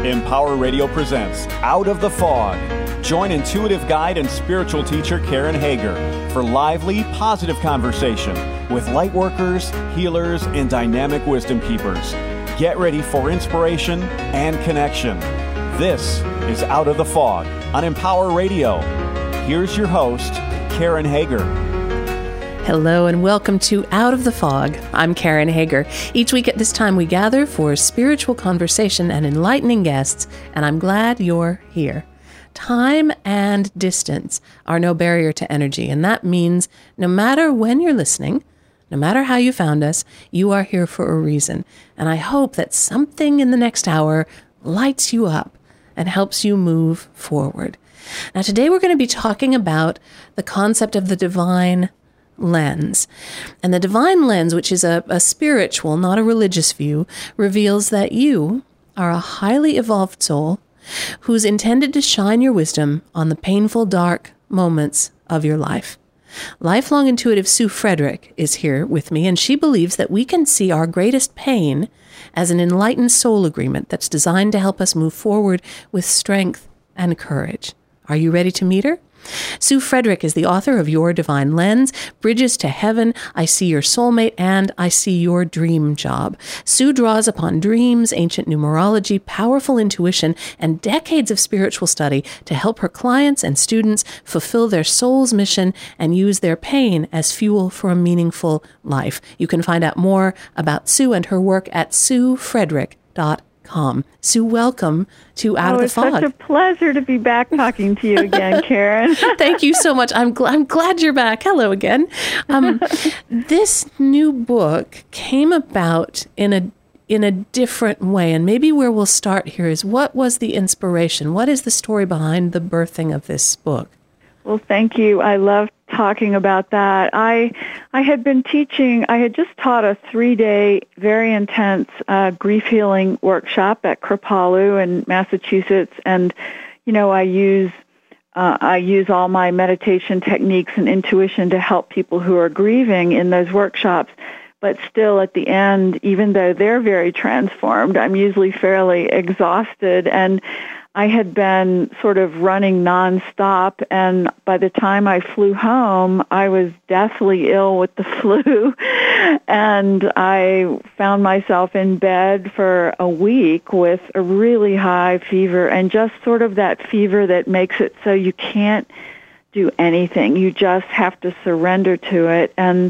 Empower Radio presents Out of the Fog. Join intuitive guide and spiritual teacher Karen Hager for lively, positive conversation with light workers, healers, and dynamic wisdom keepers. Get ready for inspiration and connection. This is Out of the Fog on Empower Radio. Here's your host, Karen Hager. Hello and welcome to Out of the Fog. I'm Karen Hager. Each week at this time we gather for spiritual conversation and enlightening guests, and I'm glad you're here. Time and distance are no barrier to energy, and that means no matter when you're listening, no matter how you found us, you are here for a reason. And I hope that something in the next hour lights you up and helps you move forward. Now today we're going to be talking about the concept of the divine lens. And the divine lens, which is a spiritual, not a religious view, reveals that you are a highly evolved soul who's intended to shine your wisdom on the painful, dark moments of your life. Lifelong intuitive Sue Frederick is here with me, and she believes that we can see our greatest pain as an enlightened soul agreement that's designed to help us move forward with strength and courage. Are you ready to meet her? Sue Frederick is the author of Your Divine Lens, Bridges to Heaven, I See Your Soulmate, and I See Your Dream Job. Sue draws upon dreams, ancient numerology, powerful intuition, and decades of spiritual study to help her clients and students fulfill their soul's mission and use their pain as fuel for a meaningful life. You can find out more about Sue and her work at SueFrederick.com. Sue, welcome to Out of the Fog. It's such a pleasure to be back talking to you again, Karen. Thank you so much. I'm glad you're back. Hello again. This new book came about in a different way, and maybe where we'll start here is what was the inspiration? What is the story behind the birthing of this book? Well, thank you. I love talking about that. I had been teaching, I had just taught a 3-day, very intense grief healing workshop at Kripalu in Massachusetts, and I use all my meditation techniques and intuition to help people who are grieving in those workshops. But still, at the end, even though they're very transformed, I'm usually fairly exhausted, and I had been sort of running nonstop, and by the time I flew home, I was deathly ill with the flu, and I found myself in bed for a week with a really high fever, and just sort of that fever that makes it so you can't do anything. You just have to surrender to it, and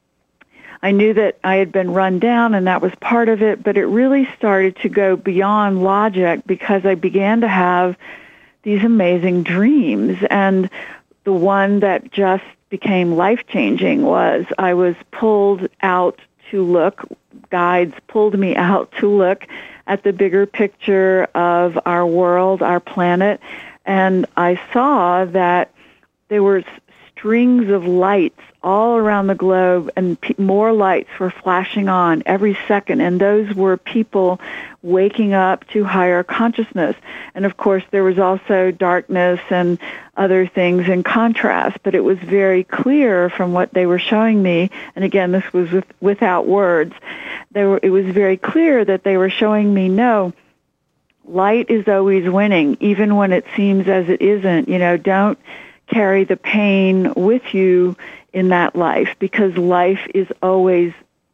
I knew that I had been run down, and that was part of it, but it really started to go beyond logic because I began to have these amazing dreams. And the one that just became life-changing was I was pulled out to look, guides pulled me out to look at the bigger picture of our world, our planet, and I saw that there were strings of lights all around the globe, and more lights were flashing on every second, and those were people waking up to higher consciousness. And of course, there was also darkness and other things in contrast, but it was very clear from what they were showing me, and again, this was without words, it was very clear that they were showing me, no, light is always winning, even when it seems as it isn't. Don't carry the pain with you in that life, because light is always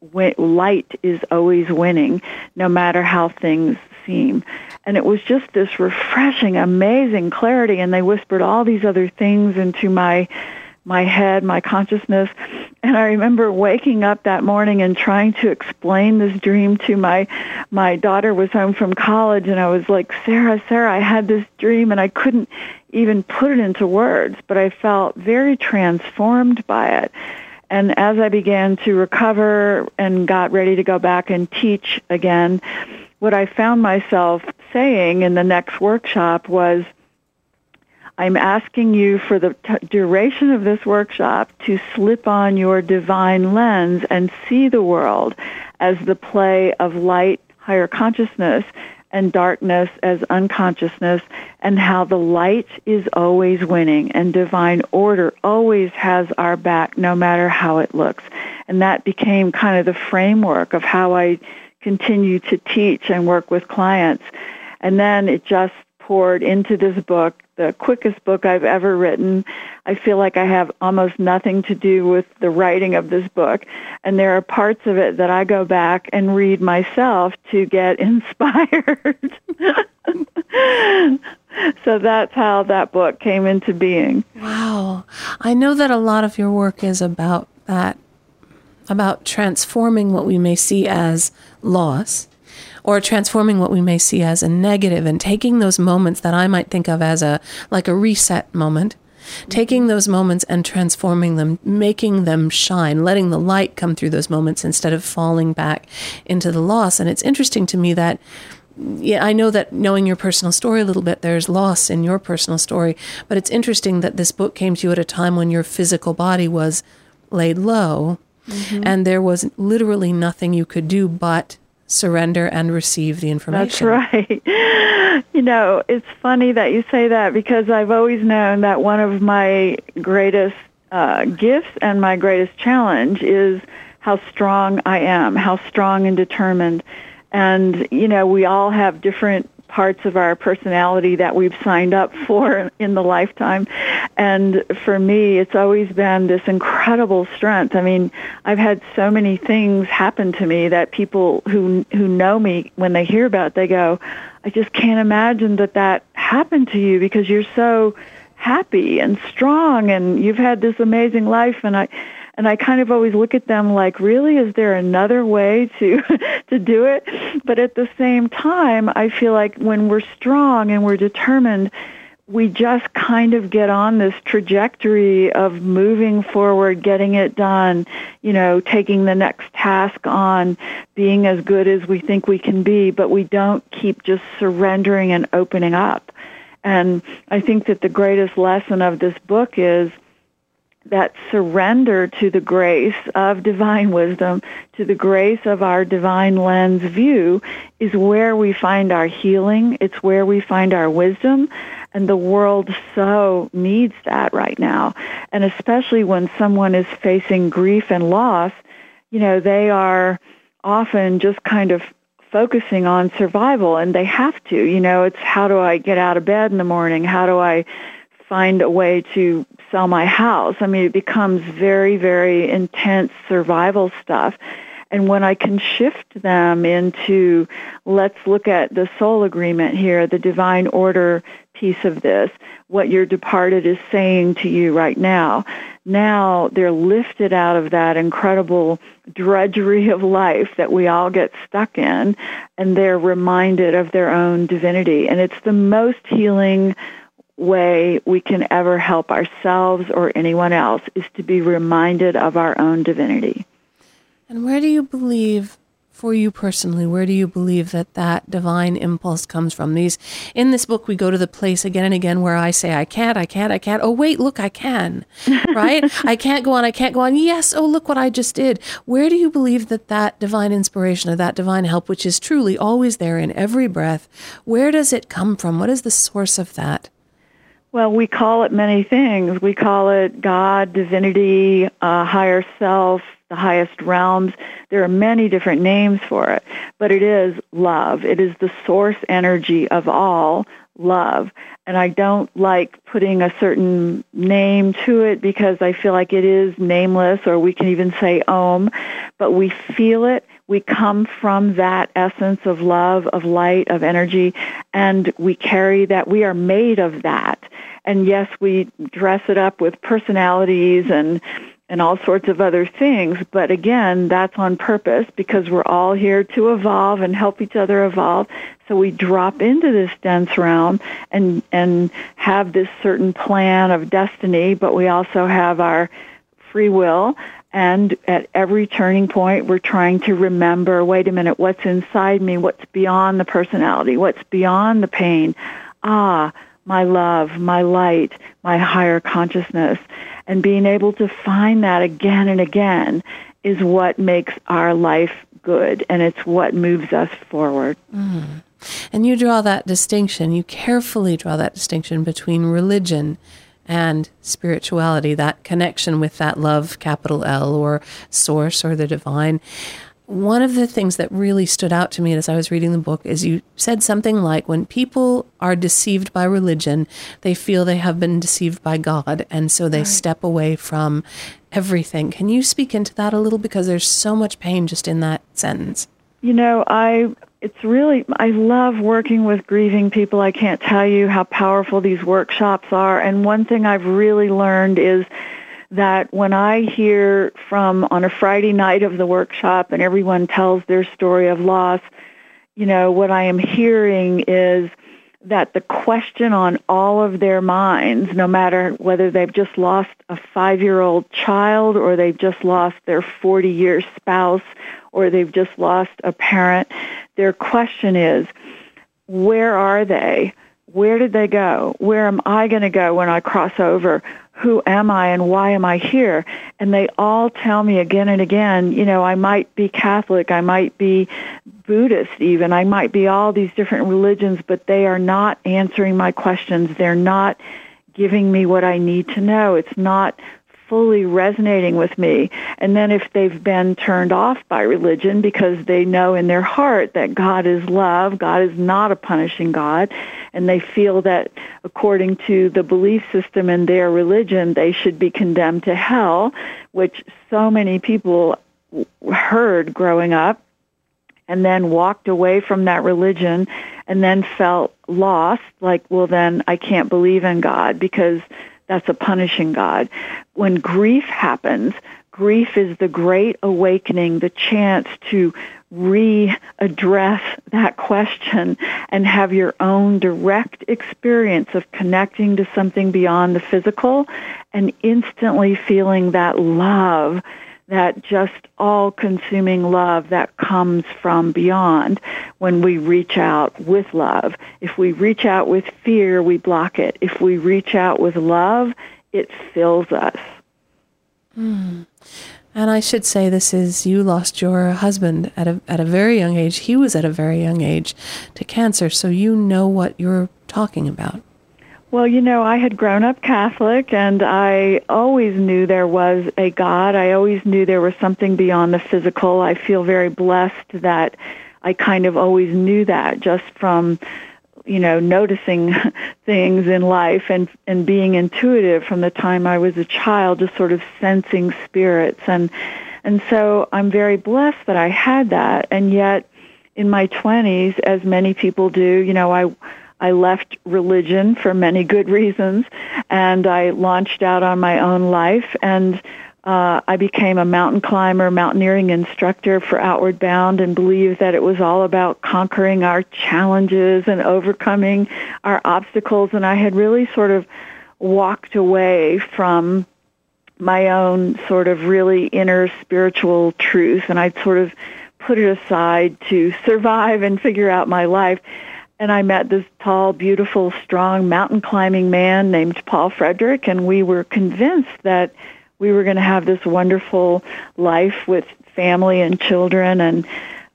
winning, no matter how things seem. And it was just this refreshing, amazing clarity, and they whispered all these other things into my head, my consciousness. And I remember waking up that morning and trying to explain this dream to my daughter was home from college, and I was like, Sarah, I had this dream, and I couldn't even put it into words, but I felt very transformed by it. And as I began to recover and got ready to go back and teach again, what I found myself saying in the next workshop was, I'm asking you for the duration of this workshop to slip on your divine lens and see the world as the play of light, higher consciousness, and darkness as unconsciousness, and how the light is always winning and divine order always has our back no matter how it looks. And that became kind of the framework of how I continue to teach and work with clients. And then it just poured into this book, the quickest book I've ever written. I feel like I have almost nothing to do with the writing of this book. And there are parts of it that I go back and read myself to get inspired. So that's how that book came into being. Wow. I know that a lot of your work is about that, about transforming what we may see as loss, or transforming what we may see as a negative, and taking those moments that I might think of as a reset moment, taking those moments and transforming them, making them shine, letting the light come through those moments instead of falling back into the loss. And it's interesting to me that, I know that knowing your personal story a little bit, there's loss in your personal story, but it's interesting that this book came to you at a time when your physical body was laid low, and there was literally nothing you could do but surrender and receive the information. That's right. It's funny that you say that, because I've always known that one of my greatest gifts and my greatest challenge is how strong I am, how strong and determined. And, we all have different parts of our personality that we've signed up for in the lifetime. And for me, it's always been this incredible strength. I mean, I've had so many things happen to me that people who know me, when they hear about it, they go, I just can't imagine that happened to you, because you're so happy and strong and you've had this amazing life. And I kind of always look at them like, really, is there another way to do it? But at the same time, I feel like when we're strong and we're determined, we just kind of get on this trajectory of moving forward, getting it done, taking the next task on, being as good as we think we can be, but we don't keep just surrendering and opening up. And I think that the greatest lesson of this book is that surrender to the grace of divine wisdom, to the grace of our divine lens view, is where we find our healing. It's where we find our wisdom, and the world so needs that right now. And especially when someone is facing grief and loss, they are often just kind of focusing on survival, and they have to. It's, how do I get out of bed in the morning? How do I find a way to sell my house? I mean, it becomes very, very intense survival stuff. And when I can shift them into, let's look at the soul agreement here, the divine order piece of this, what your departed is saying to you right now. Now they're lifted out of that incredible drudgery of life that we all get stuck in, and they're reminded of their own divinity. And it's the most healing way we can ever help ourselves or anyone else, is to be reminded of our own divinity. And where do you believe, for you personally, where do you believe that divine impulse comes from? In this book, we go to the place again and again where I say, I can't. Oh, wait, look, I can, right? I can't go on. Yes. Oh, look what I just did. Where do you believe that divine inspiration or that divine help, which is truly always there in every breath, where does it come from? What is the source of that? Well, we call it many things. We call it God, divinity, higher self, the highest realms. There are many different names for it, but it is love. It is the source energy of all love. And I don't like putting a certain name to it, because I feel like it is nameless, or we can even say Om, but we feel it. We come from that essence of love, of light, of energy, and we carry that. We are made of that. And yes, we dress it up with personalities and all sorts of other things, but again, that's on purpose, because we're all here to evolve and help each other evolve. So we drop into this dense realm and have this certain plan of destiny, but we also have our free will. And at every turning point, we're trying to remember, wait a minute, what's inside me? What's beyond the personality? What's beyond the pain? My love, my light, my higher consciousness. And being able to find that again and again is what makes our life good, and it's what moves us forward. Mm. And you draw that distinction, you carefully draw that distinction between religion and spirituality, that connection with that love, capital L, or source, or the divine. one of the things that really stood out to me as I was reading the book is you said something like, when people are deceived by religion, they feel they have been deceived by God, and so they step away from everything. Can you speak into that a little? Because there's so much pain just in that sentence. I love working with grieving people. I can't tell you how powerful these workshops are. And one thing I've really learned is that when I hear from on a Friday night of the workshop and everyone tells their story of loss, what I am hearing is that the question on all of their minds, no matter whether they've just lost a 5-year-old child or they've just lost their 40-year spouse or they've just lost a parent, their question is, where are they? Where did they go? Where am I going to go when I cross over? Who am I and why am I here? And they all tell me again and again, I might be Catholic, I might be Buddhist even, I might be all these different religions, but they are not answering my questions. They're not giving me what I need to know. It's not fully resonating with me. And then if they've been turned off by religion because they know in their heart that God is love, God is not a punishing God, and they feel that according to the belief system in their religion, they should be condemned to hell, which so many people heard growing up, and then walked away from that religion and then felt lost, like, well, then I can't believe in God because that's a punishing God. When grief happens, grief is the great awakening, the chance to readdress that question and have your own direct experience of connecting to something beyond the physical and instantly feeling that love, that just all-consuming love that comes from beyond when we reach out with love. If we reach out with fear, we block it. If we reach out with love, it fills us. And I should say you lost your husband at a very young age. He was at a very young age to cancer, so you know what you're talking about. Well, I had grown up Catholic, and I always knew there was a God. I always knew there was something beyond the physical. I feel very blessed that I kind of always knew that just from, noticing things in life and being intuitive from the time I was a child, just sort of sensing spirits. And so I'm very blessed that I had that. And yet in my 20s, as many people do, I left religion for many good reasons, and I launched out on my own life, and I became a mountain climber, mountaineering instructor for Outward Bound, and believed that it was all about conquering our challenges and overcoming our obstacles, and I had really sort of walked away from my own sort of really inner spiritual truth, and I'd sort of put it aside to survive and figure out my life. And I met this tall, beautiful, strong mountain climbing man named Paul Frederick, and we were convinced that we were going to have this wonderful life with family and children. And,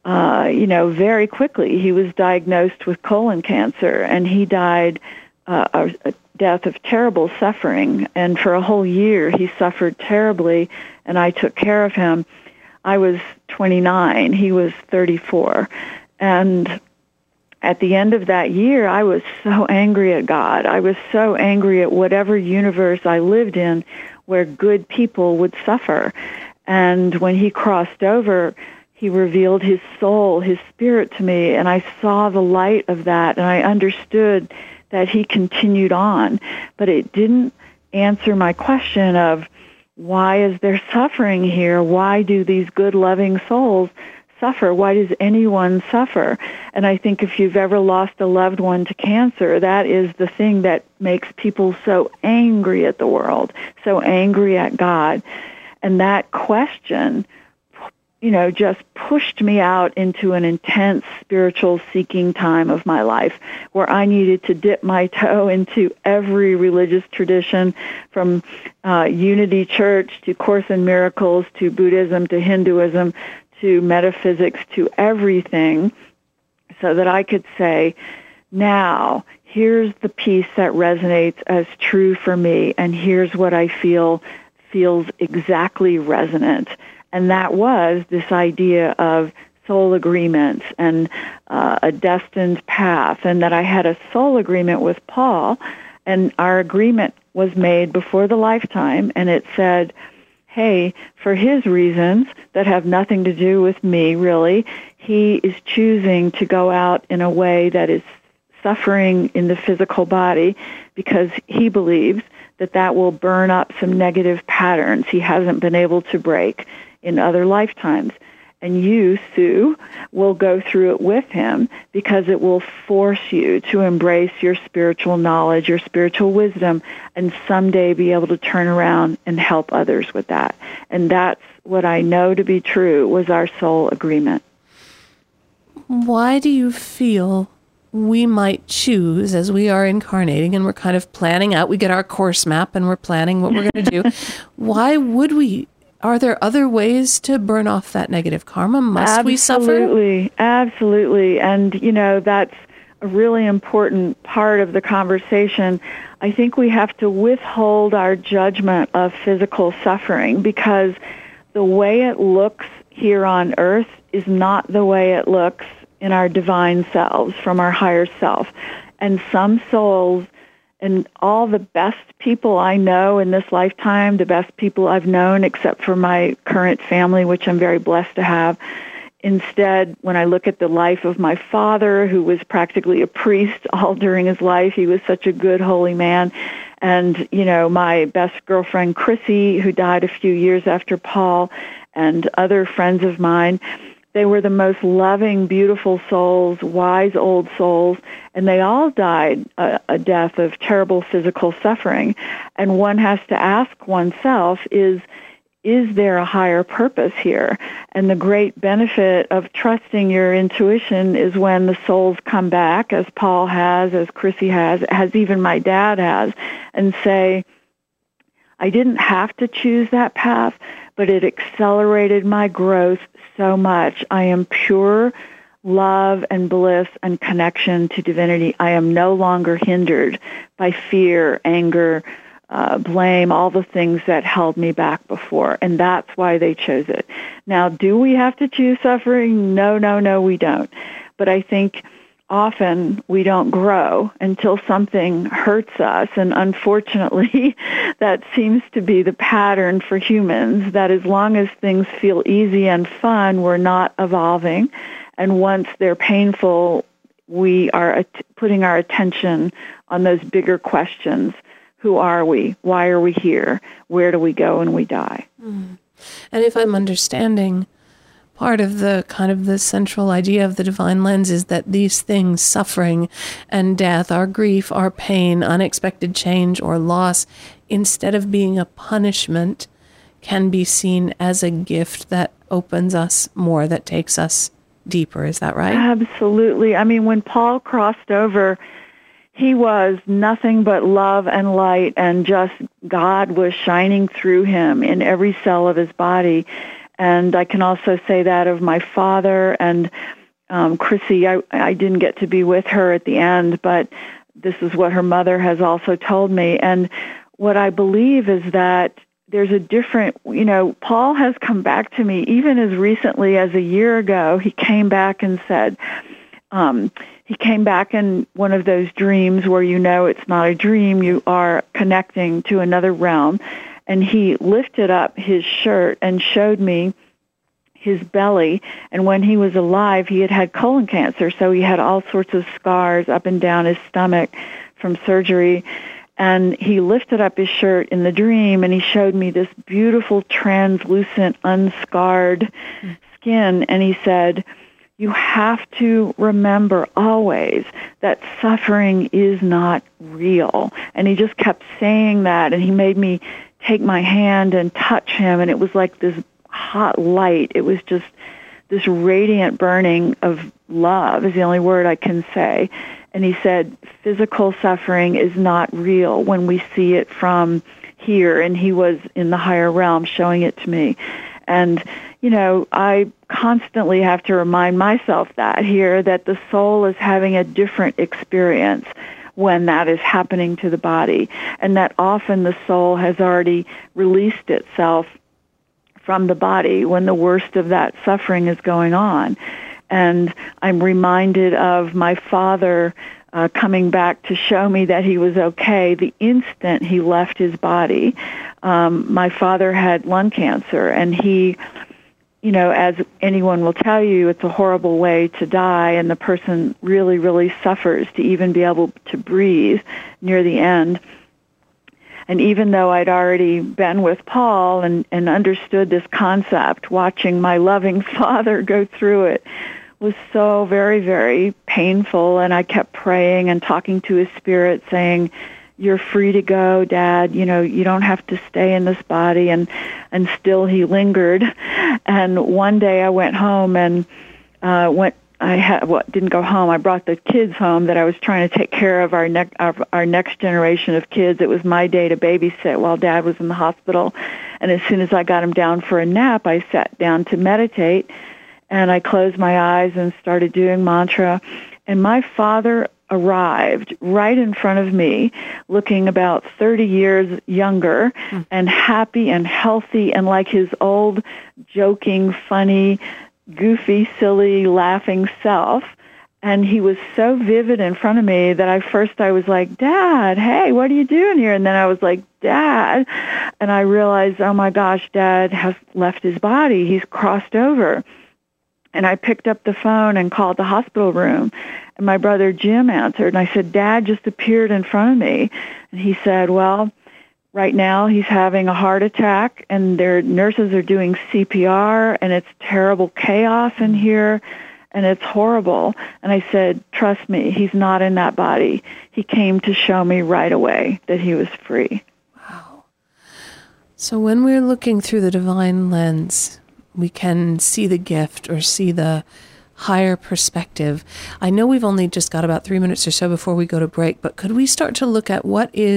very quickly he was diagnosed with colon cancer, and he died a death of terrible suffering. And for a whole year he suffered terribly, and I took care of him. I was 29, he was 34. And at the end of that year, I was so angry at God. I was so angry at whatever universe I lived in where good people would suffer. And when he crossed over, he revealed his soul, his spirit to me, and I saw the light of that, and I understood that he continued on. But it didn't answer my question of, why is there suffering here? Why do these good, loving souls suffer? Why does anyone suffer? And I think if you've ever lost a loved one to cancer, that is the thing that makes people so angry at the world, so angry at God. And that question, just pushed me out into an intense spiritual seeking time of my life where I needed to dip my toe into every religious tradition, from Unity Church to Course in Miracles to Buddhism to Hinduism to metaphysics, to everything, so that I could say, now, here's the piece that resonates as true for me, and here's what I feel feels exactly resonant. And that was this idea of soul agreements and a destined path, and that I had a soul agreement with Paul, and our agreement was made before the lifetime, and it said, hey, for his reasons that have nothing to do with me, really, he is choosing to go out in a way that is suffering in the physical body because he believes that that will burn up some negative patterns he hasn't been able to break in other lifetimes. And you, Sue, will go through it with him because it will force you to embrace your spiritual knowledge, your spiritual wisdom, and someday be able to turn around and help others with that. And that's what I know to be true was our soul agreement. Why do you feel we might choose, as we are incarnating and we're kind of planning out, we get our course map and we're planning what we're going to do. Why would we? Are there other ways to burn off that negative karma? Must we suffer? Absolutely. And, that's a really important part of the conversation. I think we have to withhold our judgment of physical suffering because the way it looks here on earth is not the way it looks in our divine selves, from our higher self. And some souls, and all the best people I know in this lifetime, the best people I've known except for my current family, which I'm very blessed to have. Instead, when I look at the life of my father, who was practically a priest all during his life, he was such a good, holy man. And, my best girlfriend, Chrissy, who died a few years after Paul, and other friends of mine, they were the most loving, beautiful souls, wise old souls, and they all died a death of terrible physical suffering. And one has to ask oneself, is there a higher purpose here? And the great benefit of trusting your intuition is when the souls come back, as Paul has, as Chrissy has, as even my dad has, and say, I didn't have to choose that path, but it accelerated my growth so much. I am pure love and bliss and connection to divinity. I am no longer hindered by fear, anger, blame, all the things that held me back before. And that's why they chose it. Now, do we have to choose suffering? No, we don't. But I think often we don't grow until something hurts us, and unfortunately that seems to be the pattern for humans, that as long as things feel easy and fun, we're not evolving, and once they're painful, we are putting our attention on those bigger questions. Who are we? Why are we here? Where do we go when we die? And if I'm understanding, part of the kind of the central idea of the divine lens is that these things, suffering and death, our grief, our pain, unexpected change or loss, instead of being a punishment, can be seen as a gift that opens us more, that takes us deeper. Is that right? Absolutely. I mean, when Paul crossed over, he was nothing but love and light, and just God was shining through him in every cell of his body. And I can also say that of my father and Chrissy. I didn't get to be with her at the end, but this is what her mother has also told me. And what I believe is that there's a different, Paul has come back to me even as recently as a year ago. He came back and said, he came back in one of those dreams where it's not a dream, you are connecting to another realm. And he lifted up his shirt and showed me his belly. And when he was alive, he had had colon cancer, so he had all sorts of scars up and down his stomach from surgery. And he lifted up his shirt in the dream, and he showed me this beautiful, translucent, unscarred skin. And he said, you have to remember always that suffering is not real. And he just kept saying that, and he made me take my hand and touch him, and it was like this hot light. It was just this radiant burning of love is the only word I can say. And he said, physical suffering is not real when we see it from here, and he was in the higher realm showing it to me. And, I constantly have to remind myself that the soul is having a different experience when that is happening to the body, and that often the soul has already released itself from the body when the worst of that suffering is going on. And I'm reminded of my father coming back to show me that he was okay the instant he left his body. My father had lung cancer, and he, you know, as anyone will tell you, it's a horrible way to die, and the person really, really suffers to even be able to breathe near the end. And even though I'd already been with Paul and understood this concept, watching my loving father go through it was so very, very painful. And I kept praying and talking to his spirit, saying, "You're free to go, Dad. You know, you don't have to stay in this body." And still he lingered. And one day I went home and didn't go home. I brought the kids home that I was trying to take care of our next generation of kids. It was my day to babysit while Dad was in the hospital. And as soon as I got him down for a nap, I sat down to meditate, and I closed my eyes and started doing mantra. And my father arrived right in front of me, looking about 30 years younger and happy and healthy and like his old joking, funny, goofy, silly, laughing self. And he was so vivid in front of me that I was like, "Dad, hey, what are you doing here?" And then I was like, "Dad." And I realized, oh my gosh, Dad has left his body. He's crossed over. And I picked up the phone and called the hospital room. And my brother Jim answered. And I said, "Dad just appeared in front of me." And he said, "Well, right now he's having a heart attack, and their nurses are doing CPR, and it's terrible chaos in here, and it's horrible." And I said, "Trust me, he's not in that body. He came to show me right away that he was free." Wow. So when we're looking through the divine lens, we can see the gift or see the higher perspective. I know we've only just got about 3 minutes or so before we go to break, but could we start to look at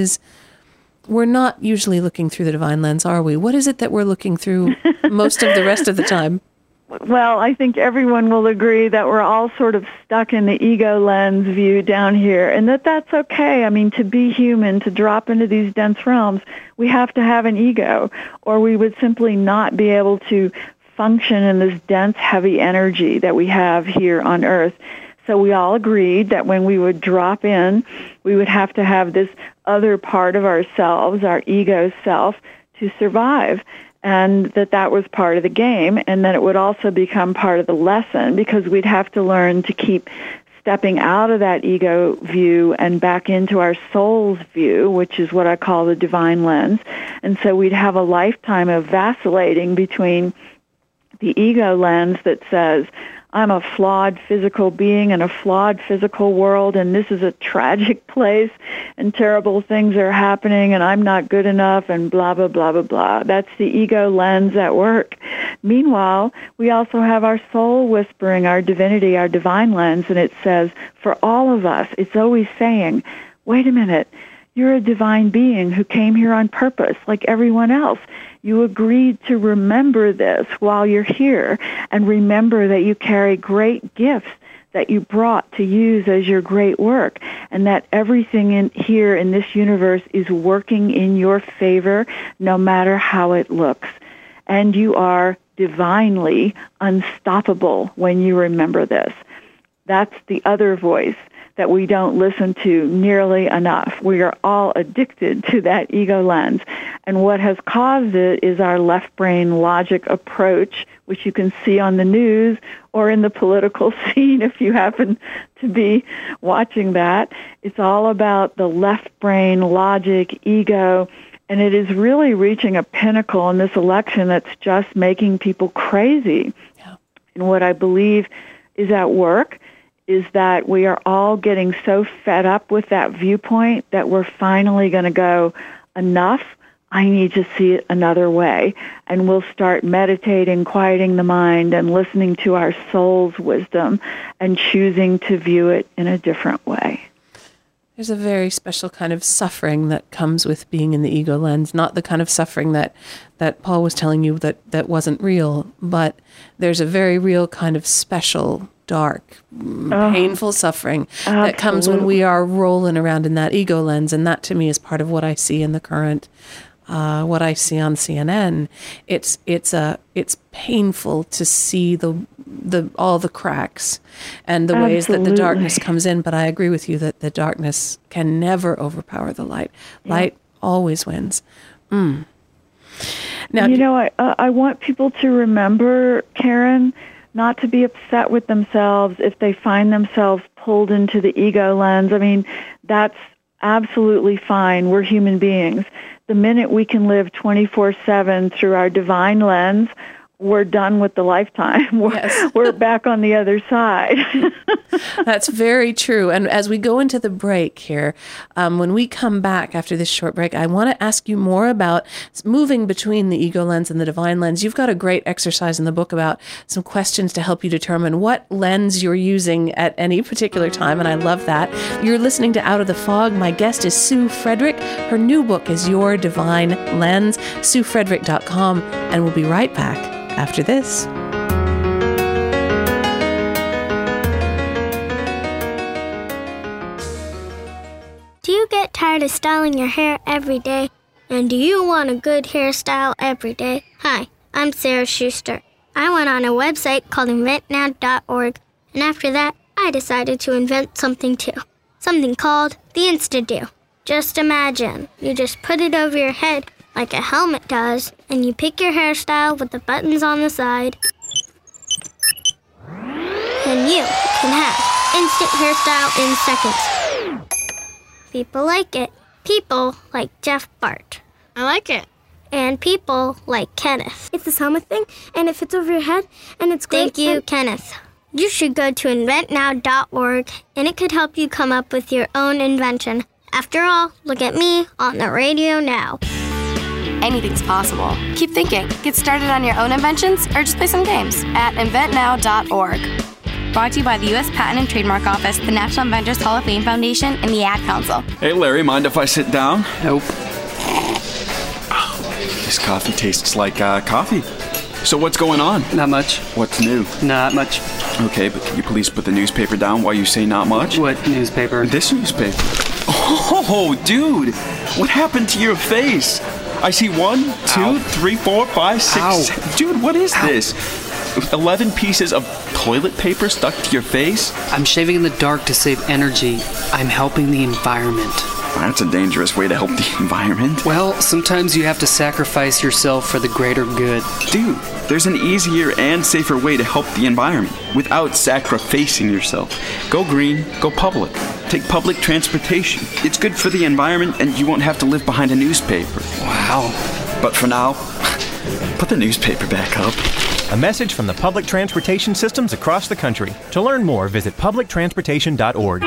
we're not usually looking through the divine lens, are we? What is it that we're looking through most of the rest of the time? Well, I think everyone will agree that we're all sort of stuck in the ego lens view down here, and that's okay. I mean, to be human, to drop into these dense realms, we have to have an ego, or we would simply not be able to function in this dense, heavy energy that we have here on Earth. So we all agreed that when we would drop in, we would have to have this other part of ourselves, our ego self, to survive, and that was part of the game, and then it would also become part of the lesson, because we'd have to learn to keep stepping out of that ego view and back into our soul's view, which is what I call the divine lens. And so we'd have a lifetime of vacillating between the ego lens that says, "I'm a flawed physical being in a flawed physical world, and this is a tragic place, and terrible things are happening, and I'm not good enough," and blah, blah, blah, blah, blah. That's the ego lens at work. Meanwhile, we also have our soul whispering, our divinity, our divine lens, and it says, for all of us, it's always saying, "Wait a minute, you're a divine being who came here on purpose, like everyone else. You agreed to remember this while you're here, and remember that you carry great gifts that you brought to use as your great work, and that everything in here in this universe is working in your favor no matter how it looks. And you are divinely unstoppable when you remember this." That's the other voice that we don't listen to nearly enough. We are all addicted to that ego lens. And what has caused it is our left brain logic approach, which you can see on the news or in the political scene if you happen to be watching that. It's all about the left brain logic, ego, and it is really reaching a pinnacle in this election that's just making people crazy. Yeah. And what I believe is at work is that we are all getting so fed up with that viewpoint that we're finally going to go, enough, I need to see it another way. And we'll start meditating, quieting the mind, and listening to our soul's wisdom and choosing to view it in a different way. There's a very special kind of suffering that comes with being in the ego lens, not the kind of suffering that Paul was telling you that wasn't real, but there's a very real kind of special, dark, painful suffering that comes when we are rolling around in that ego lens, and that to me is part of what I see in the current what I see on CNN. It's painful to see all the cracks and the ways that the darkness comes in. But I agree with you that the darkness can never overpower the light. Light always wins. Now, I want people to remember, Karen, not to be upset with themselves if they find themselves pulled into the ego lens. I mean, that's absolutely fine. We're human beings. The minute we can live 24/7 through our divine lens, we're done with the lifetime. We're back on the other side. That's very true. And as we go into the break here, when we come back after this short break, I want to ask you more about moving between the ego lens and the divine lens. You've got a great exercise in the book about some questions to help you determine what lens you're using at any particular time, and I love that. You're listening to Out of the Fog. My guest is Sue Frederick. Her new book is Your Divine Lens, SueFrederick.com, and we'll be right back after this. Do you get tired of styling your hair every day? And do you want a good hairstyle every day? Hi, I'm Sarah Schuster. I went on a website called inventnow.org, and after that, I decided to invent something too. Something called the Insta-Do. Just imagine, you just put it over your head like a helmet does, and you pick your hairstyle with the buttons on the side, and you can have instant hairstyle in seconds. People like it. People like Jeff Bart. I like it. And people like Kenneth. It's this helmet thing, and it fits over your head, and it's great. Thank you, Kenneth. You should go to inventnow.org, and it could help you come up with your own invention. After all, look at me on the radio now. Anything's possible. Keep thinking. Get started on your own inventions or just play some games at inventnow.org. Brought to you by the U.S. Patent and Trademark Office, the National Inventors Hall of Fame Foundation, and the Ad Council. Hey, Larry, mind if I sit down? Nope. This coffee tastes like coffee. So what's going on? Not much. What's new? Not much. Okay, but can you please put the newspaper down while you say not much? What newspaper? This newspaper. Oh, dude! What happened to your face? I see 1, 2, 3, 4, 5, 6, 7. Dude, what is this? 11 pieces of toilet paper stuck to your face? I'm shaving in the dark to save energy. I'm helping the environment. That's a dangerous way to help the environment. Well, sometimes you have to sacrifice yourself for the greater good. Dude, there's an easier and safer way to help the environment without sacrificing yourself. Go green, go public. Take public transportation. It's good for the environment and you won't have to live behind a newspaper. Wow. But for now, put the newspaper back up. A message from the public transportation systems across the country. To learn more, visit publictransportation.org.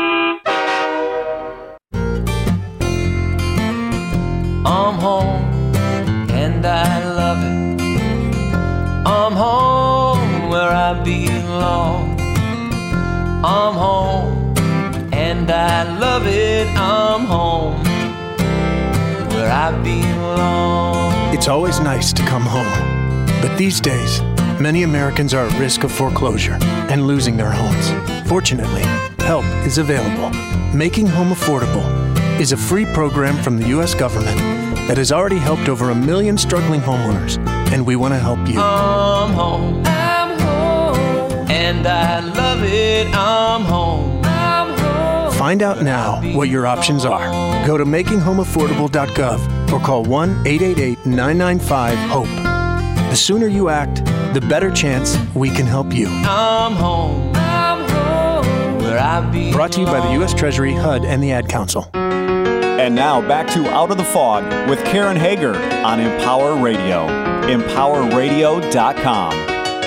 I'm home, and I love it. I'm home where I belong. I'm home, and I love it. I'm home where I belong. It's always nice to come home. But these days, many Americans are at risk of foreclosure and losing their homes. Fortunately, help is available. Making Home Affordable is a free program from the U.S. government that has already helped over 1 million struggling homeowners, and we want to help you. I'm home, and I love it. I'm home. Find out now what your options are. Go to makinghomeaffordable.gov or call 1-888-995-HOPE. The sooner you act, the better chance we can help you. I'm home, where I belong. Brought to you by the U.S. Treasury, HUD, and the Ad Council. And now back to Out of the Fog with Karen Hager on Empower Radio. EmpowerRadio.com.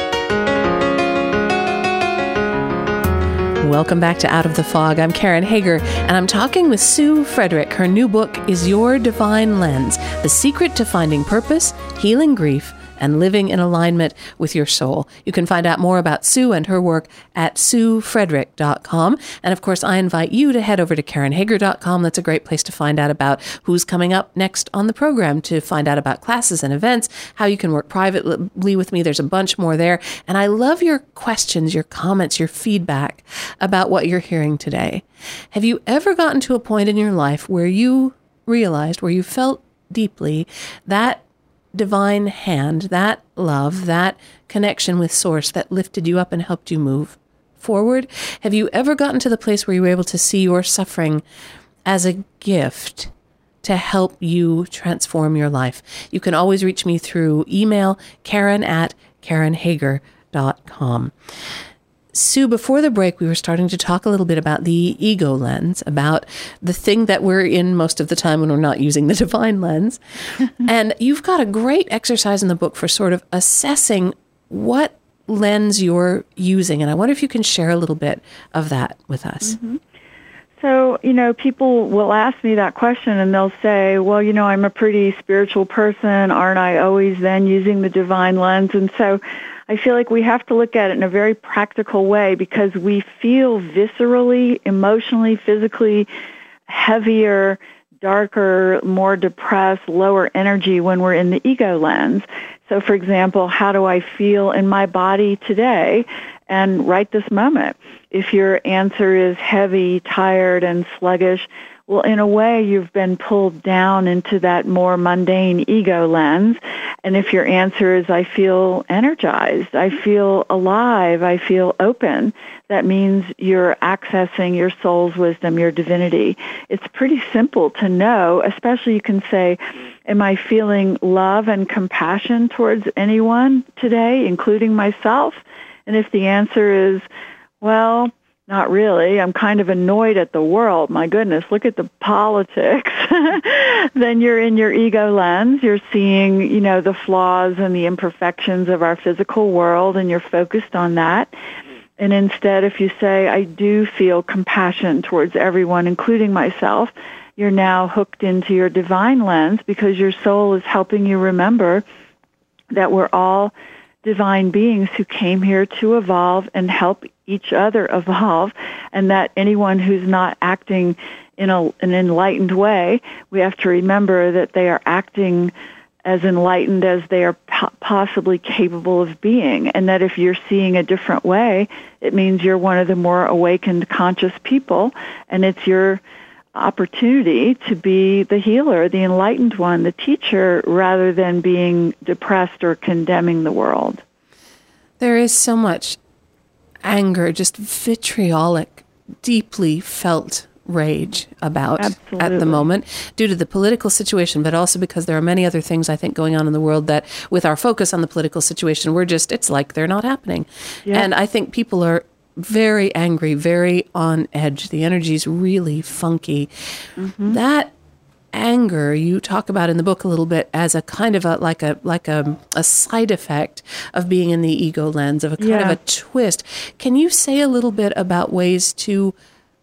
Welcome back to Out of the Fog. I'm Karen Hager, and I'm talking with Sue Frederick. Her new book is Your Divine Lens, The Secret to Finding Purpose, Healing Grief, and Living in Alignment with Your Soul. You can find out more about Sue and her work at SueFrederick.com. And of course, I invite you to head over to KarenHager.com. That's a great place to find out about who's coming up next on the program, to find out about classes and events, how you can work privately with me. There's a bunch more there. And I love your questions, your comments, your feedback about what you're hearing today. Have you ever gotten to a point in your life where you realized, where you felt deeply, that divine hand, that love, that connection with Source that lifted you up and helped you move forward? Have you ever gotten to the place where you were able to see your suffering as a gift to help you transform your life? You can always reach me through email, Karen@KarenHager.com. Sue, before the break, we were starting to talk a little bit about the ego lens, about the thing that we're in most of the time when we're not using the divine lens. And you've got a great exercise in the book for sort of assessing what lens you're using. And I wonder if you can share a little bit of that with us. Mm-hmm. So, people will ask me that question and they'll say, well, I'm a pretty spiritual person. Aren't I always then using the divine lens? And so I feel like we have to look at it in a very practical way because we feel viscerally, emotionally, physically heavier, darker, more depressed, lower energy when we're in the ego lens. So, for example, how do I feel in my body today and right this moment? If your answer is heavy, tired, and sluggish, well, in a way, you've been pulled down into that more mundane ego lens. And if your answer is, I feel energized, I feel alive, I feel open, that means you're accessing your soul's wisdom, your divinity. It's pretty simple to know, especially you can say, am I feeling love and compassion towards anyone today, including myself? And if the answer is, well, not really, I'm kind of annoyed at the world, my goodness, look at the politics, then you're in your ego lens, you're seeing, the flaws and the imperfections of our physical world, and you're focused on that. And instead, if you say, I do feel compassion towards everyone, including myself, you're now hooked into your divine lens because your soul is helping you remember that we're all divine beings who came here to evolve and help each other evolve, and that anyone who's not acting in an enlightened way, we have to remember that they are acting as enlightened as they are possibly capable of being, and that if you're seeing a different way, it means you're one of the more awakened, conscious people, and it's your opportunity to be the healer, the enlightened one, the teacher, rather than being depressed or condemning the world. There is so much anger, just vitriolic, deeply felt rage about at the moment due to the political situation, but also because there are many other things I think going on in the world that with our focus on the political situation, it's like they're not happening. Yeah. And I think people are very angry, very on edge. The energy's really funky. Mm-hmm. That anger you talk about in the book a little bit as a kind of a side effect of being in the ego lens, of a kind of a twist. Can you say a little bit about ways to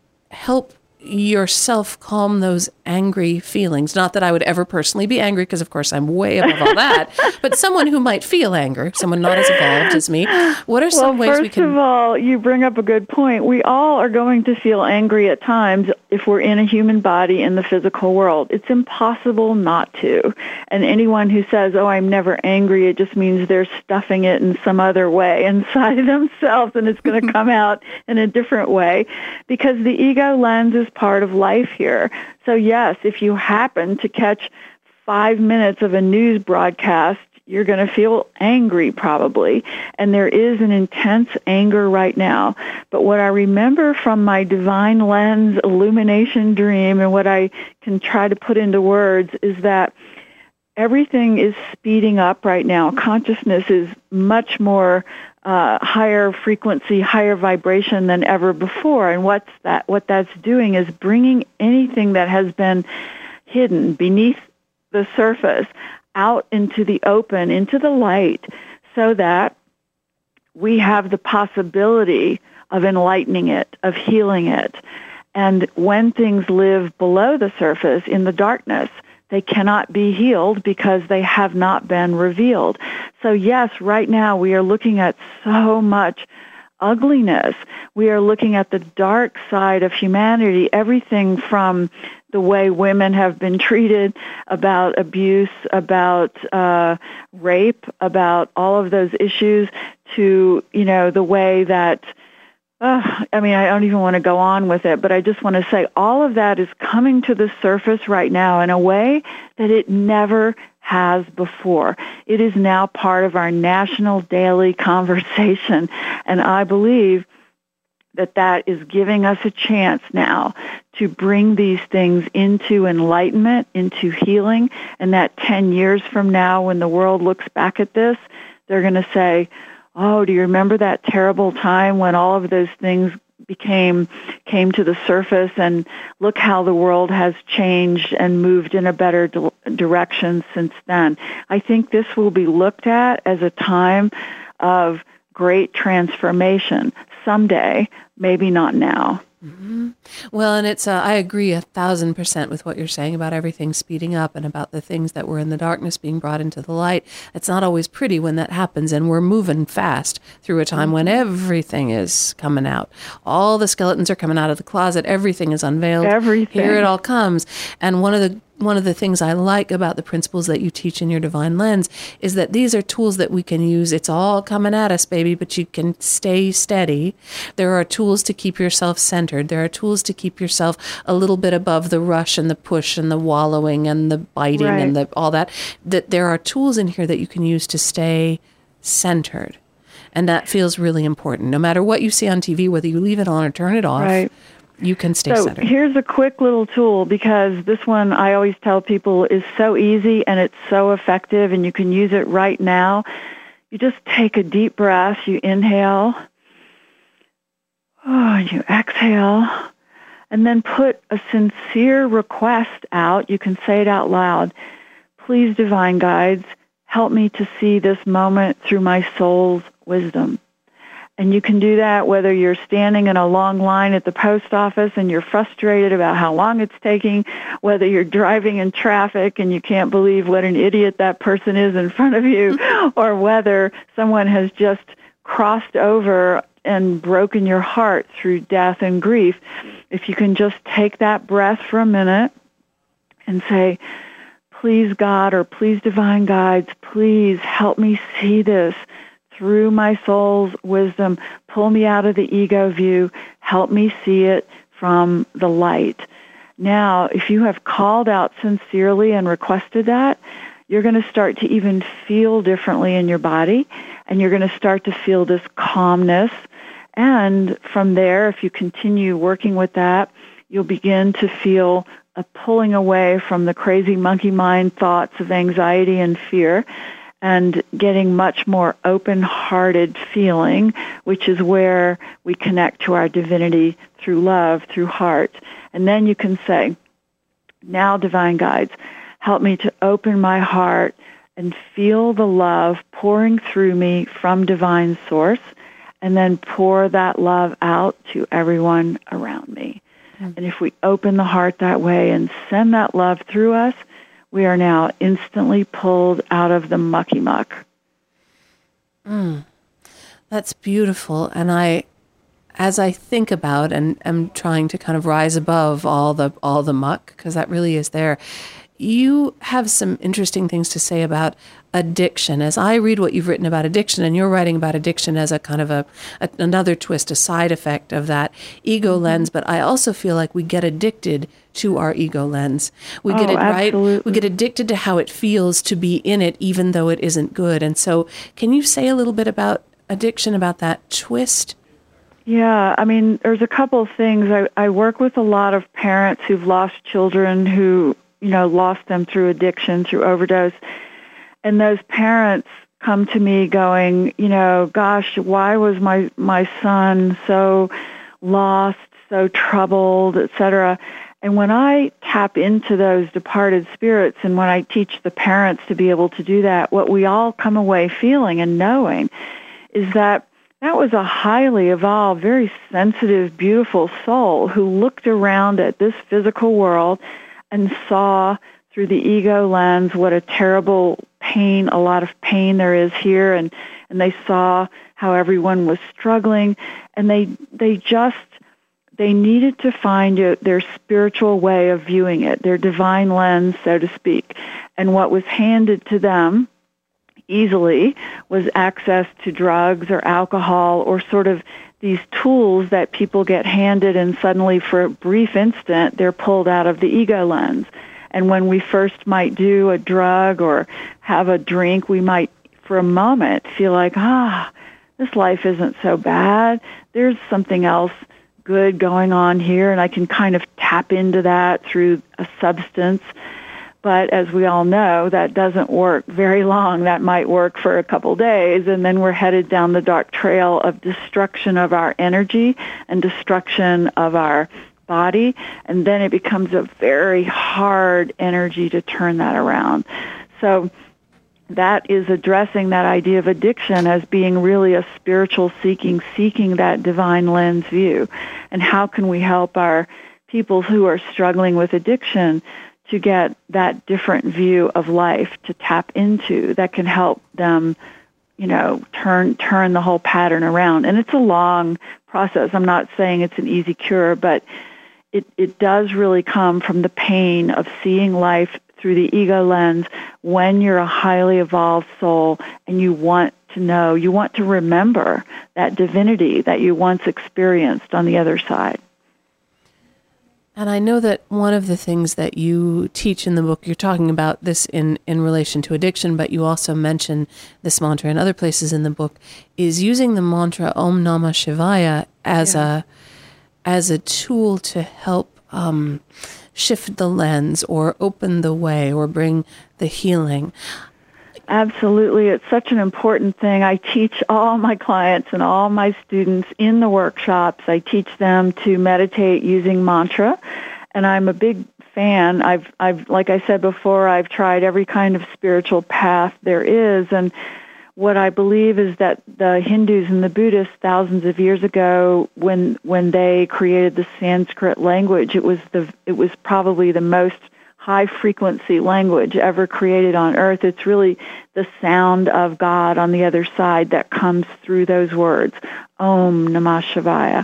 help yourself calm those angry feelings? Not that I would ever personally be angry, because of course I'm way above all that, but someone who might feel anger, someone not as evolved as me. What are some ways we can... First of all, you bring up a good point. We all are going to feel angry at times if we're in a human body in the physical world. It's impossible not to. And anyone who says, oh, I'm never angry, it just means they're stuffing it in some other way inside themselves, and it's going to come out in a different way, because the ego lens is part of life here. So yes, if you happen to catch 5 minutes of a news broadcast, you're going to feel angry probably. And there is an intense anger right now. But what I remember from my divine lens illumination dream, and what I can try to put into words, is that everything is speeding up right now. Consciousness is much more higher frequency, higher vibration than ever before. And what that's doing is bringing anything that has been hidden beneath the surface out into the open, into the light, so that we have the possibility of enlightening it, of healing it. And when things live below the surface in the darkness, they cannot be healed because they have not been revealed. So yes, right now we are looking at so much ugliness. We are looking at the dark side of humanity, everything from the way women have been treated, about abuse, about rape, about all of those issues, to, the way that I don't even want to go on with it, but I just want to say all of that is coming to the surface right now in a way that it never has before. It is now part of our national daily conversation, and I believe that is giving us a chance now to bring these things into enlightenment, into healing, and that 10 years from now when the world looks back at this, they're going to say, oh, do you remember that terrible time when all of those things came to the surface, and look how the world has changed and moved in a better direction since then. I think this will be looked at as a time of great transformation someday, maybe not now. Mm-hmm. Well, and it's I agree 1,000% with what you're saying about everything speeding up and about the things that were in the darkness being brought into the light. It's not always pretty when that happens, and we're moving fast through a time when everything is coming out. All the skeletons are coming out of the closet. Everything is unveiled. Everything. Here it all comes. And one of the things I like about the principles that you teach in your Divine Lens is that these are tools that we can use. It's all coming at us, baby, but you can stay steady. There are tools to keep yourself centered. There are tools to keep yourself a little bit above the rush and the push and the wallowing and the biting and all that. That there are tools in here that you can use to stay centered. And that feels really important. No matter what you see on TV, whether you leave it on or turn it off, you can stay centered. Here's a quick little tool, because this one I always tell people is so easy and it's so effective, and you can use it right now. You just take a deep breath. You inhale. You exhale. And then put a sincere request out. You can say it out loud. Please, divine guides, help me to see this moment through my soul's wisdom. And you can do that whether you're standing in a long line at the post office and you're frustrated about how long it's taking, whether you're driving in traffic and you can't believe what an idiot that person is in front of you, or whether someone has just crossed over and broken your heart through death and grief. If you can just take that breath for a minute and say, please God, or please divine guides, please help me see this through my soul's wisdom. Pull me out of the ego view. Help me see it from the light. Now, if you have called out sincerely and requested that, you're going to start to even feel differently in your body, and you're going to start to feel this calmness. And from there, if you continue working with that, you'll begin to feel a pulling away from the crazy monkey mind thoughts of anxiety and fear, and getting much more open-hearted feeling, which is where we connect to our divinity through love, through heart. And then you can say, now, divine guides, help me to open my heart and feel the love pouring through me from divine source, and then pour that love out to everyone around me. Mm-hmm. And if we open the heart that way and send that love through us, we are now instantly pulled out of the mucky muck. That's beautiful. And as I think about and am trying to kind of rise above all the muck, because that really is there, you have some interesting things to say about addiction. As I read what you've written about addiction, and you're writing about addiction as a kind of another twist, a side effect of that ego lens, but I also feel like we get addicted to our ego lens. We get it right. We get addicted to how it feels to be in it, even though it isn't good. And so can you say a little bit about addiction, about that twist? Yeah, I mean, there's a couple of things. I work with a lot of parents who've lost children who, lost them through addiction, through overdose. And those parents come to me going, gosh, why was my son so lost, so troubled, etc.? And when I tap into those departed spirits, and when I teach the parents to be able to do that, what we all come away feeling and knowing is that was a highly evolved, very sensitive, beautiful soul who looked around at this physical world and saw through the ego lens what a terrible pain, a lot of pain there is here, and they saw how everyone was struggling, and they needed to find their spiritual way of viewing it, their divine lens, so to speak. And what was handed to them easily was access to drugs or alcohol or sort of these tools that people get handed, and suddenly for a brief instant they're pulled out of the ego lens. And when we first might do a drug or have a drink, we might for a moment feel like, this life isn't so bad. There's something else good going on here, and I can kind of tap into that through a substance. But as we all know, that doesn't work very long. That might work for a couple days, and then we're headed down the dark trail of destruction of our energy and destruction of our body, and then it becomes a very hard energy to turn that around. So that is addressing that idea of addiction as being really a spiritual seeking that divine lens view. And how can we help our people who are struggling with addiction to get that different view of life to tap into that can help them, turn the whole pattern around. And it's a long process. I'm not saying it's an easy cure, but it does really come from the pain of seeing life through the ego lens when you're a highly evolved soul and you want to remember that divinity that you once experienced on the other side. And I know that one of the things that you teach in the book, you're talking about this in relation to addiction, but you also mention this mantra in other places in the book, is using the mantra Om Namah Shivaya as a tool to help shift the lens or open the way or bring the healing. Absolutely. It's such an important thing. I teach all my clients and all my students in the workshops. I teach them to meditate using mantra, and I'm a big fan. I've like I said before, I've tried every kind of spiritual path there is, and what I believe is that the Hindus and the Buddhists thousands of years ago, when they created the Sanskrit language, it was probably the most high-frequency language ever created on earth. It's really the sound of God on the other side that comes through those words, Om Namah Shivaya.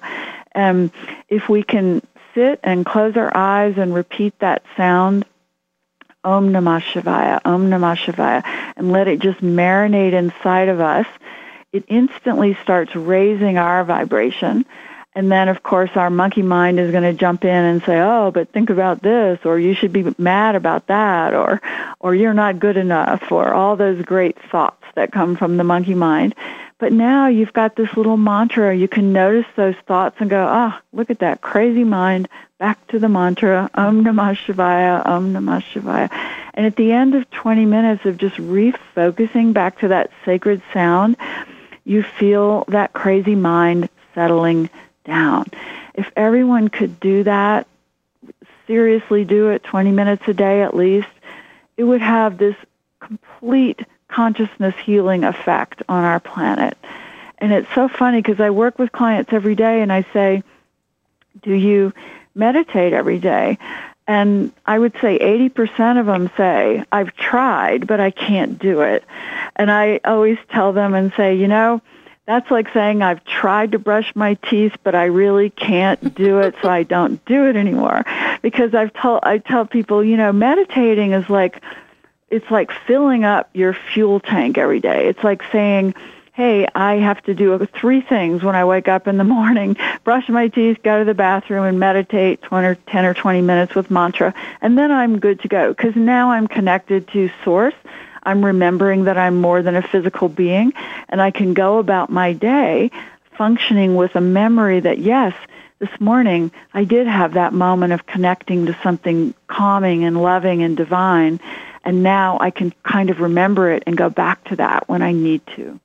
If we can sit and close our eyes and repeat that sound, Om Namah Shivaya, Om Namah Shivaya, and let it just marinate inside of us, it instantly starts raising our vibration. And then, of course, our monkey mind is going to jump in and say, oh, but think about this, or you should be mad about that, or you're not good enough, or all those great thoughts that come from the monkey mind. But now you've got this little mantra. You can notice those thoughts and go, look at that crazy mind, back to the mantra, Om Namah Shivaya, Om Namah Shivaya. And at the end of 20 minutes of just refocusing back to that sacred sound, you feel that crazy mind settling down. If everyone could do that, seriously do it 20 minutes a day at least, it would have this complete consciousness healing effect on our planet. And it's so funny because I work with clients every day and I say, do you meditate every day? And I would say 80% of them say, I've tried, but I can't do it. And I always tell them and say, that's like saying I've tried to brush my teeth, but I really can't do it, so I don't do it anymore. Because I tell people, meditating is it's like filling up your fuel tank every day. It's like saying, hey, I have to do 3 things when I wake up in the morning: brush my teeth, go to the bathroom, and meditate 10 or 20 minutes with mantra, and then I'm good to go. Because now I'm connected to Source. I'm remembering that I'm more than a physical being, and I can go about my day functioning with a memory that, yes, this morning I did have that moment of connecting to something calming and loving and divine, and now I can kind of remember it and go back to that when I need to.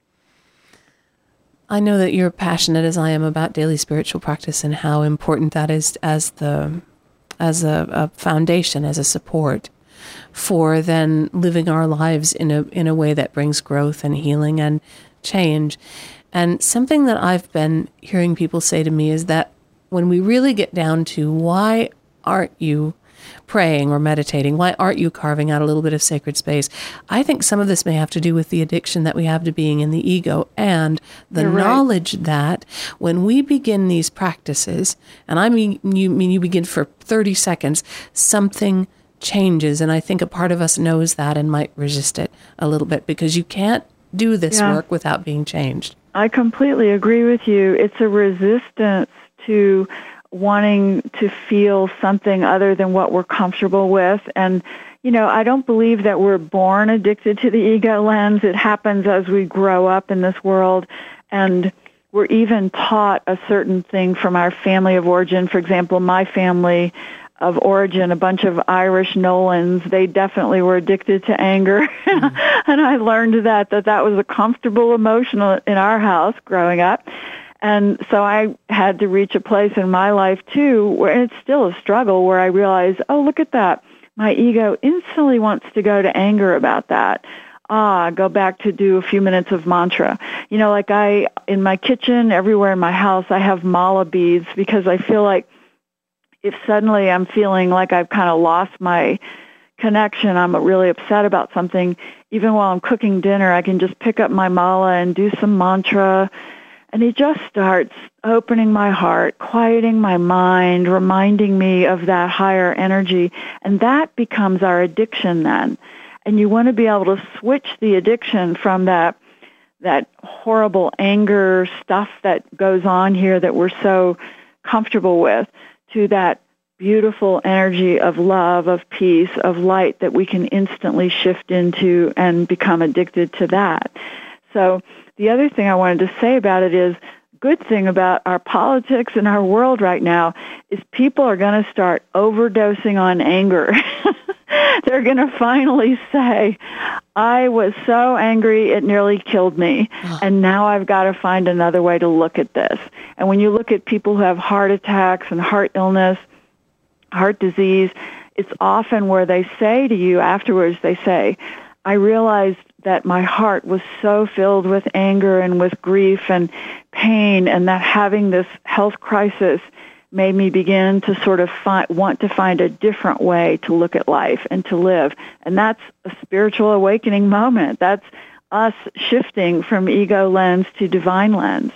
I know that you're passionate, as I am, about daily spiritual practice and how important that is as a foundation, as a support for then living our lives in a way that brings growth and healing and change. And something that I've been hearing people say to me is that when we really get down to why aren't you praying or meditating, why aren't you carving out a little bit of sacred space, I think some of this may have to do with the addiction that we have to being in the ego and the knowledge that when we begin these practices, and I mean you begin for 30 seconds, something changes. And I think a part of us knows that and might resist it a little bit, because you can't do this work without being changed. I completely agree with you. It's a resistance to wanting to feel something other than what we're comfortable with. And, I don't believe that we're born addicted to the ego lens. It happens as we grow up in this world, and we're even taught a certain thing from our family of origin. For example, my family of origin, a bunch of Irish Nolans, they definitely were addicted to anger. And I learned that was a comfortable emotion in our house growing up. And so I had to reach a place in my life, too, where it's still a struggle, where I realized, oh, look at that. My ego instantly wants to go to anger about that. Go back to do a few minutes of mantra. Like in my kitchen, everywhere in my house, I have mala beads, because I feel like if suddenly I'm feeling like I've kind of lost my connection, I'm really upset about something, even while I'm cooking dinner, I can just pick up my mala and do some mantra, and it just starts opening my heart, quieting my mind, reminding me of that higher energy, and that becomes our addiction then. And you want to be able to switch the addiction from that horrible anger stuff that goes on here that we're so comfortable with, to that beautiful energy of love, of peace, of light that we can instantly shift into and become addicted to that. So the other thing I wanted to say about it is, good thing about our politics and our world right now is people are going to start overdosing on anger. They're going to finally say, I was so angry it nearly killed me, and now I've got to find another way to look at this. And when you look at people who have heart attacks and heart illness, heart disease, it's often where they say to you afterwards, they say, I realized that my heart was so filled with anger and with grief and pain, and that having this health crisis made me begin to sort of want to find a different way to look at life and to live. And that's a spiritual awakening moment. That's us shifting from ego lens to divine lens.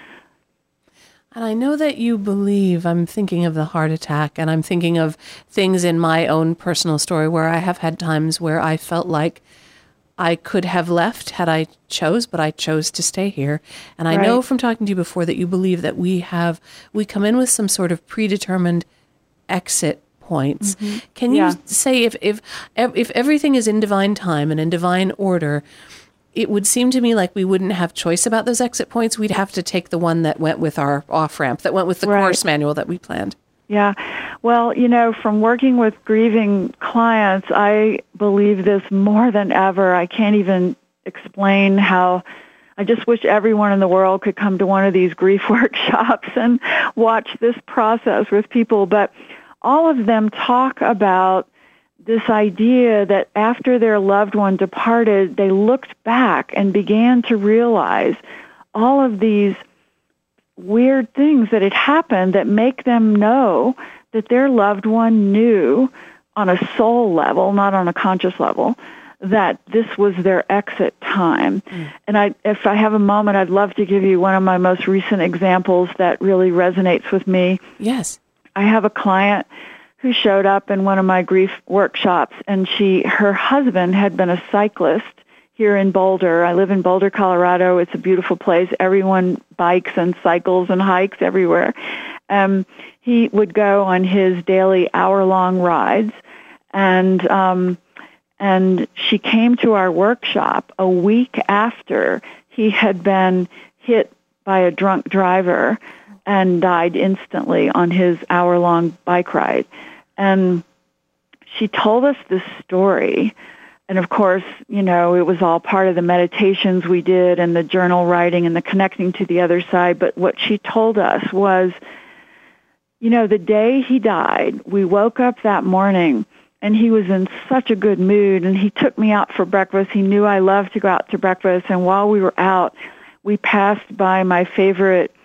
And I know that you believe, I'm thinking of the heart attack, and I'm thinking of things in my own personal story where I have had times where I felt like I could have left had I chose, but I chose to stay here. And I know from talking to you before that you believe that we come in with some sort of predetermined exit points. Mm-hmm. Can you say if everything is in divine time and in divine order, it would seem to me like we wouldn't have choice about those exit points. We'd have to take the one that went with our off-ramp, that went with the course manual that we planned. Yeah. Well, from working with grieving clients, I believe this more than ever. I can't even explain how. I just wish everyone in the world could come to one of these grief workshops and watch this process with people. But all of them talk about this idea that after their loved one departed, they looked back and began to realize all of these weird things that had happened that make them know that their loved one knew on a soul level, not on a conscious level, that this was their exit time. And if I have a moment, I'd love to give you one of my most recent examples that really resonates with me. Yes. I have a client who showed up in one of my grief workshops, and her husband had been a cyclist here in Boulder. I live in Boulder, Colorado. It's a beautiful place. Everyone bikes and cycles and hikes everywhere. He would go on his daily hour-long rides, and she came to our workshop a week after he had been hit by a drunk driver and died instantly on his hour-long bike ride. And she told us this story. And of course, it was all part of the meditations we did and the journal writing and the connecting to the other side. But what she told us was, the day he died, we woke up that morning and he was in such a good mood, and he took me out for breakfast. He knew I loved to go out to breakfast. And while we were out, we passed by my favorite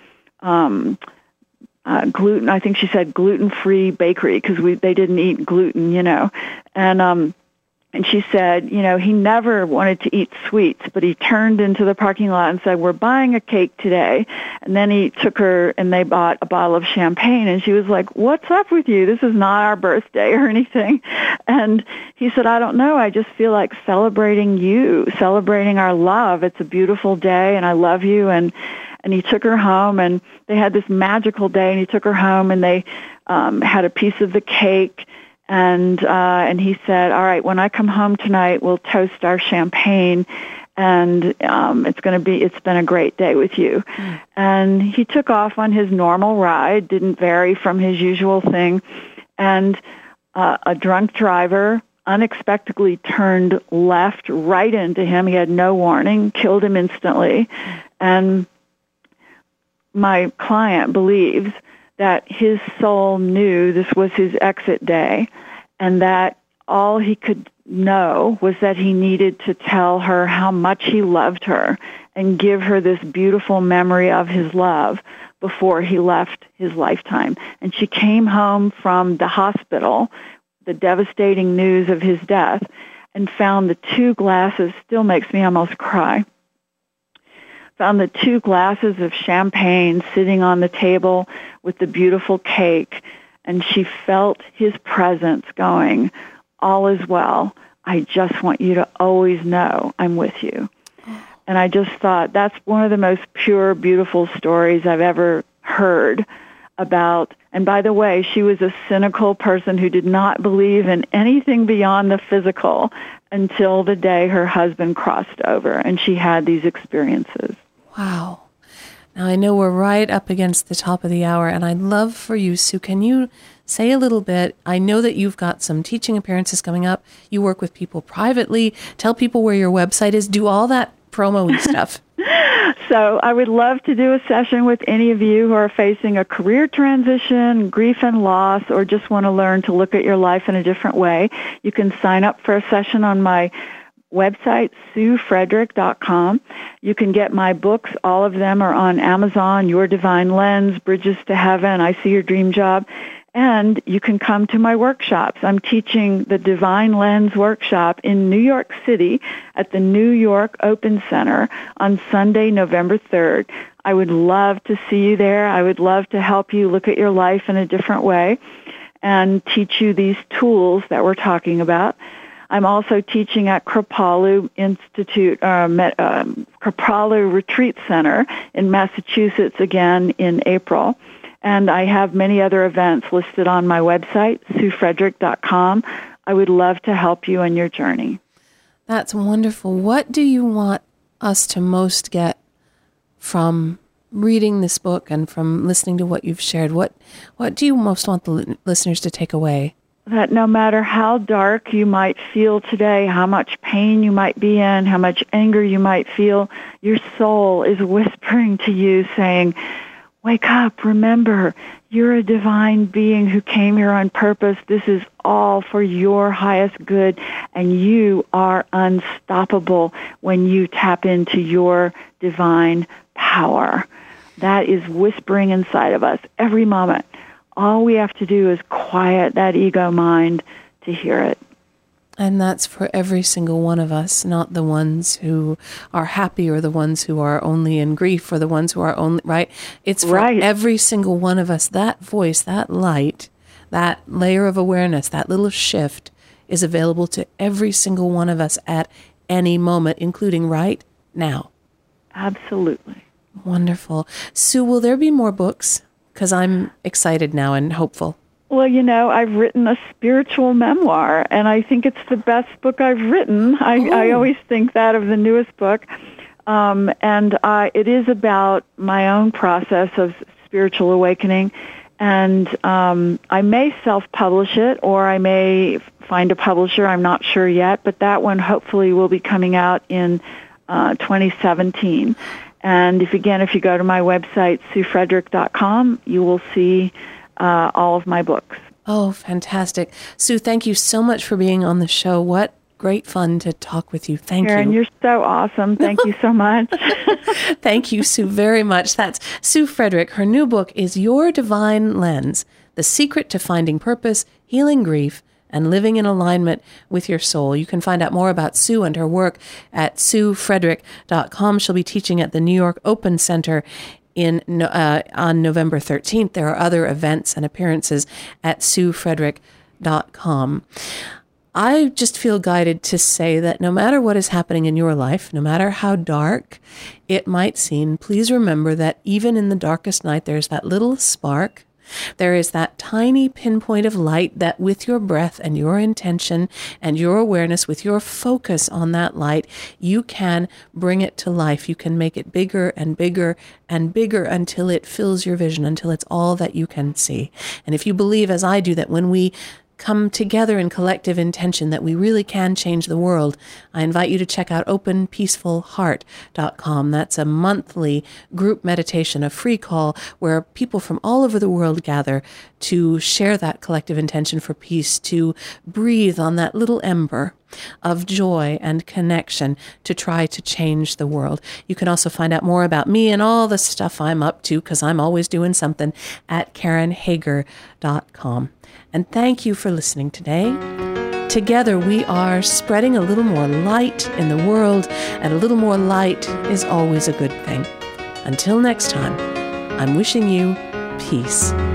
gluten, I think she said gluten-free bakery, because they didn't eat gluten, And And she said, you know, he never wanted to eat sweets, but he turned into the parking lot and said, we're buying a cake today. And then he took her and they bought a bottle of champagne. And she was like, what's up with you? This is not our birthday or anything. And he said, I don't know. I just feel like celebrating you, celebrating our love. It's a beautiful day and I love you. And he took her home and they had this magical day and he took her home and they had a piece of the cake. And he said, all right, when I come home tonight, we'll toast our champagne, and it's been a great day with you. Mm. And he took off on his normal ride, didn't vary from his usual thing, and a drunk driver unexpectedly turned left right into him. He had no warning, killed him instantly. And my client believes that his soul knew this was his exit day, and that all he could know was that he needed to tell her how much he loved her and give her this beautiful memory of his love before he left his lifetime. And she came home from the hospital, the devastating news of his death, and found the 2 glasses, still makes me almost cry, found the 2 glasses of champagne sitting on the table with the beautiful cake, and she felt his presence going, all is well. I just want you to always know I'm with you. And I just thought that's one of the most pure, beautiful stories I've ever heard about. And by the way, she was a cynical person who did not believe in anything beyond the physical until the day her husband crossed over, and she had these experiences. Wow. Now, I know we're right up against the top of the hour, and I'd love for you, Sue, can you say a little bit? I know that you've got some teaching appearances coming up. You work with people privately. Tell people where your website is. Do all that promo-y stuff. So I would love to do a session with any of you who are facing a career transition, grief and loss, or just want to learn to look at your life in a different way. You can sign up for a session on my website, SueFrederick.com. You can get my books. All of them are on Amazon, Your Divine Lens, Bridges to Heaven, I See Your Dream Job. And you can come to my workshops. I'm teaching the Divine Lens workshop in New York City at the New York Open Center on Sunday, November 3rd. I would love to see you there. I would love to help you look at your life in a different way and teach you these tools that we're talking about. I'm also teaching at Kripalu Institute, Kripalu Retreat Center in Massachusetts again in April. And I have many other events listed on my website, SueFrederick.com. I would love to help you on your journey. That's wonderful. What do you want us to most get from reading this book and from listening to what you've shared? What do you most want the listeners to take away? That no matter how dark you might feel today, how much pain you might be in, how much anger you might feel, your soul is whispering to you saying, wake up, remember, you're a divine being who came here on purpose. This is all for your highest good, and you are unstoppable when you tap into your divine power. That is whispering inside of us every moment. All we have to do is quiet that ego mind to hear it. And that's for every single one of us, not the ones who are happy or the ones who are only in grief or the ones who are only, right? It's for every single one of us. That voice, that light, that layer of awareness, that little shift is available to every single one of us at any moment, including right now. Absolutely. Wonderful. Sue, will there be more books? Because I'm excited now and hopeful. Well, you know, I've written a spiritual memoir, and I think it's the best book I've written. I always think that of the newest book. It is about my own process of spiritual awakening. And I may self-publish it, or I may find a publisher. I'm not sure yet. But that one hopefully will be coming out in 2017. And if you go to my website, SueFrederick.com, you will see all of my books. Oh, fantastic. Sue, thank you so much for being on the show. What great fun to talk with you. Thank Karen, you. You're so awesome. Thank you so much. Thank you, Sue, very much. That's Sue Frederick. Her new book is Your Divine Lens, The Secret to Finding Purpose, Healing Grief, and living in alignment with your soul. You can find out more about Sue and her work at SueFrederick.com. She'll be teaching at the New York Open Center on November 13th. There are other events and appearances at SueFrederick.com. I just feel guided to say that no matter what is happening in your life, no matter how dark it might seem, please remember that even in the darkest night, there's that little spark. There is that tiny pinpoint of light that with your breath and your intention and your awareness, with your focus on that light, you can bring it to life. You can make it bigger and bigger and bigger until it fills your vision, until it's all that you can see. And if you believe, as I do, that when we come together in collective intention that we really can change the world, I invite you to check out openpeacefulheart.com. That's a monthly group meditation, a free call where people from all over the world gather to share that collective intention for peace, to breathe on that little ember of joy and connection to try to change the world. You can also find out more about me and all the stuff I'm up to, because I'm always doing something, at KarenHager.com. And thank you for listening today. Together we are spreading a little more light in the world, and a little more light is always a good thing. Until next time, I'm wishing you peace.